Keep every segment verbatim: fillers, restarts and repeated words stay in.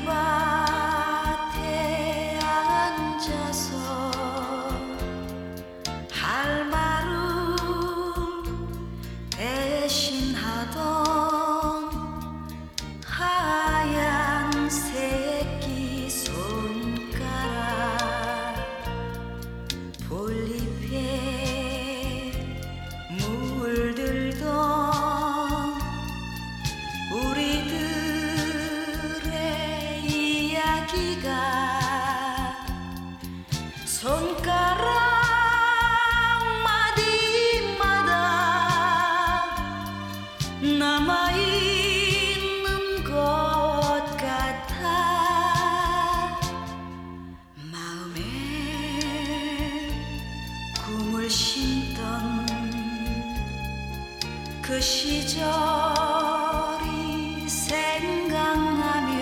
밭에 앉아서 할 말을 대신하던 하얀 새끼 손가락 볼잎에 물들던 우리들의 이야기가 손가락 마디마다 남아있는 것 같아. 마음에 꿈을 심던 그 시절이 생각나며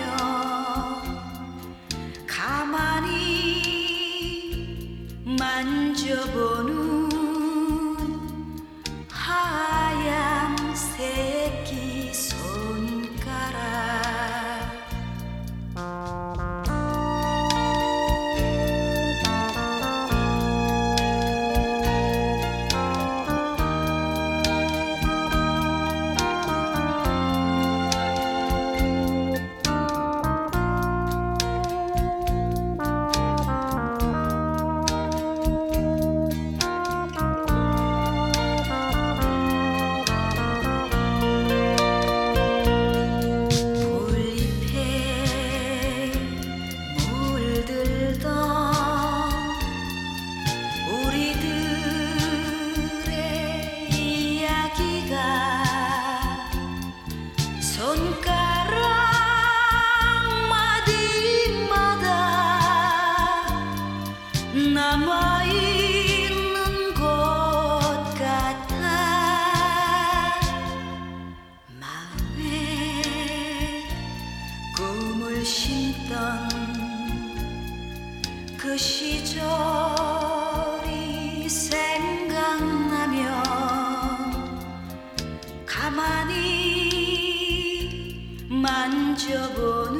가만히 만져보는 하얀 새끼 손가락. 손가락 마디마다 남아있는 것 같아. 마음에 꿈을 심던 그 시절이 생각나면 가만히 만져보는